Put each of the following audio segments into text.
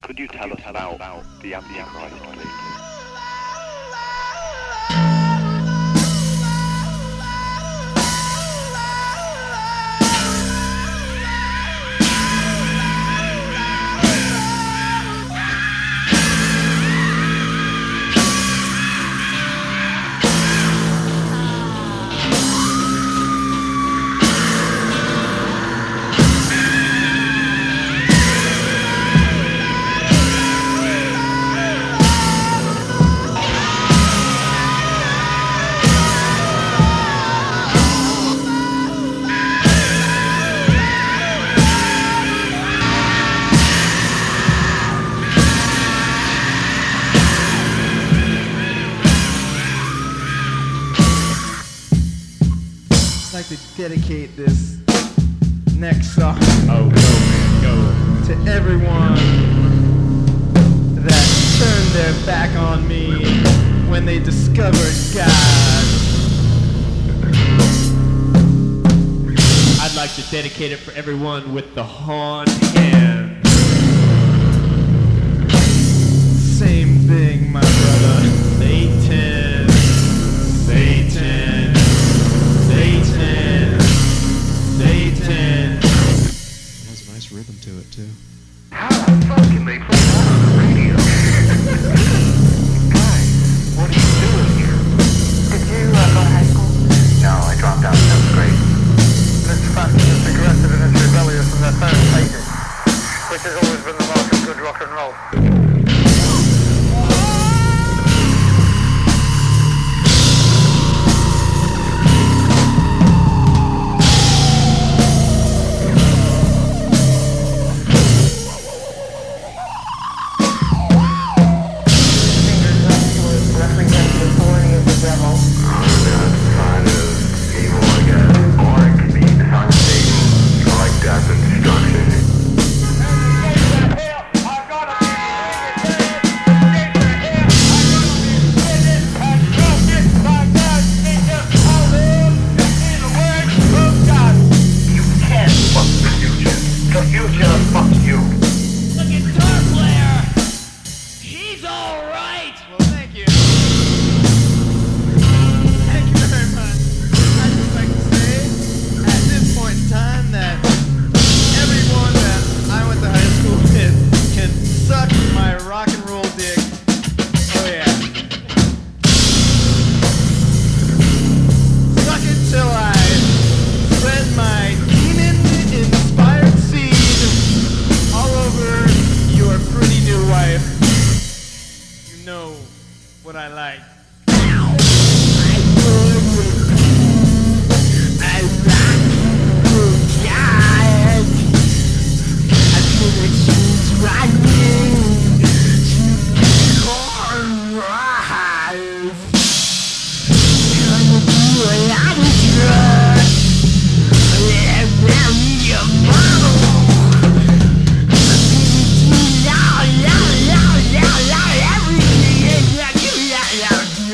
Could you tell us about the Antichrist, please? I'd like to dedicate this next song to everyone that turned their back on me when they discovered God. I'd like to dedicate it for everyone with the horn hand. Same thing, my brother. Satan, Satan, Satan, Satan. It has a nice rhythm to it, too. How the fuck can they put that on the radio? Guys, what are you doing here? Did you go to high school? No, I dropped out in 7th grade. This fact is aggressive and it's rebellious in their first stages, which has always been the mark of good rock and roll. What I like. Yeah.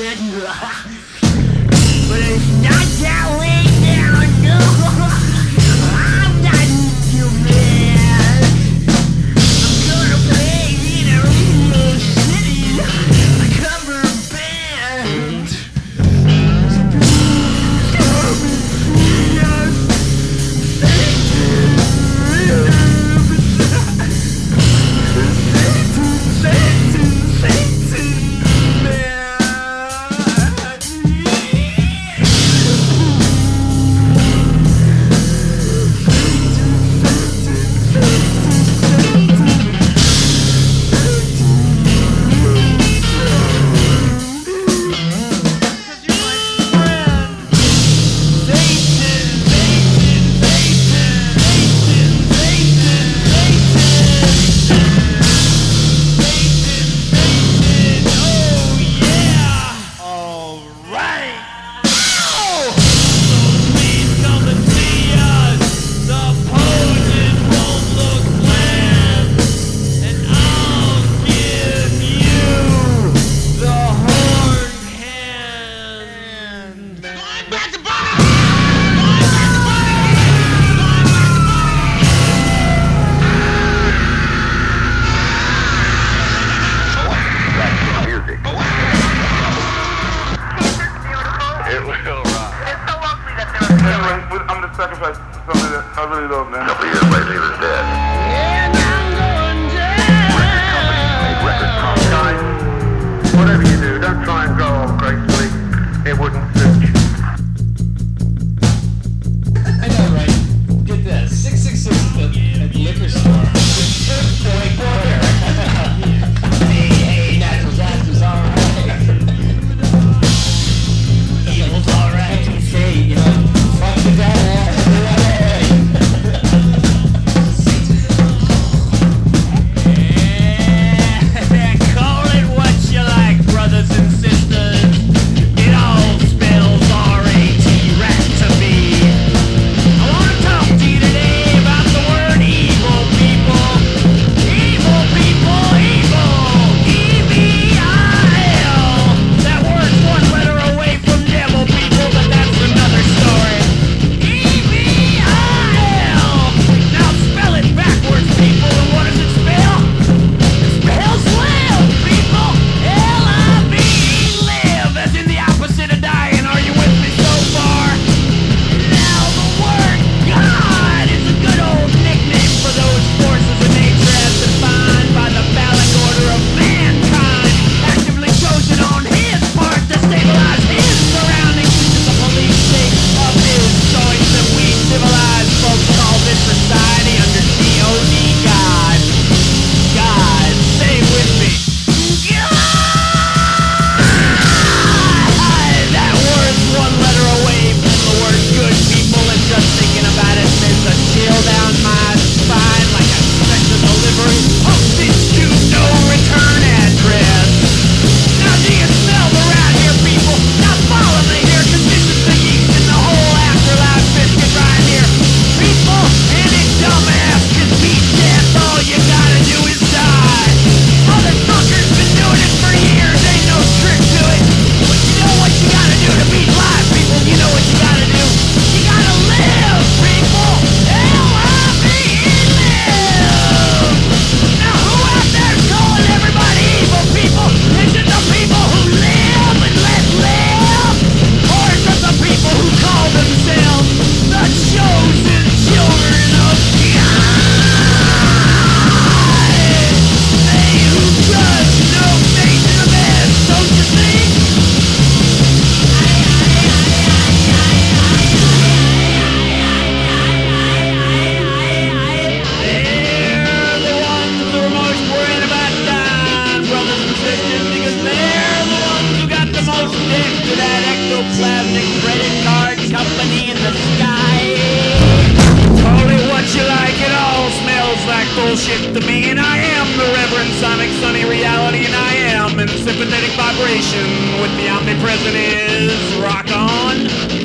I really don't, man. A couple years later, he was dead. Guys, whatever you do, don't try and go off gracefully. It wouldn't suit you. I know, right? Get this. 666 at the liquor store. Point quarter. Hey, natural disaster's alright. Evil's alright. Hey, you know, fuck the devil. Call it what you like, brothers and sisters. It all spells R-A-T, rat to me. I wanna talk to you today about the word evil, people. Evil people, evil. E-V-I-L. That word's one letter away from devil, people, but that's another story. E-V-I-L. Now spell it backwards, people, and what does it spell? Spells live, people. L-I-V-E, live, as in the opposite of dying. Are you with me so far? Now the word God is a good old nickname for those forces of nature as defined by the phallic order of mankind, actively chosen on his part to stabilize his surroundings, which is the police state of his choice, and we civilized folks call this society under G-O-D, God. God, say it with me. God! That word's one letter away from the word good, people, and just thinking about it sends a chill down my spine like a special delivery postage to no return address. Now do you smell the rat here, people? Now follow me here, 'cause this is the yeast and the whole afterlife biscuit right here. People, any dumbass can beat death, all you gotta do is die. Motherfuckers been doing it for years, ain't no trick to it. But you know what you gotta do to beat life, people? You know what you gotta do? You gotta live, people! L-I-V-E, live! Now who out there's calling everybody evil, people? Is it the people who live and let live? Or is it the people who call themselves the chosen children of God? They who judge no nation of man, don't you think? They're the ones who are most worried about dying, brothers and sisters, because they're the ones who got the most debt to that ectoplasmic credit card company in the sky. Call it what you like, it all smells like bullshit to me, and I am the Reverend Sonic Sunny Reality, and I am in sympathetic vibration with the omnipresent is Rock On.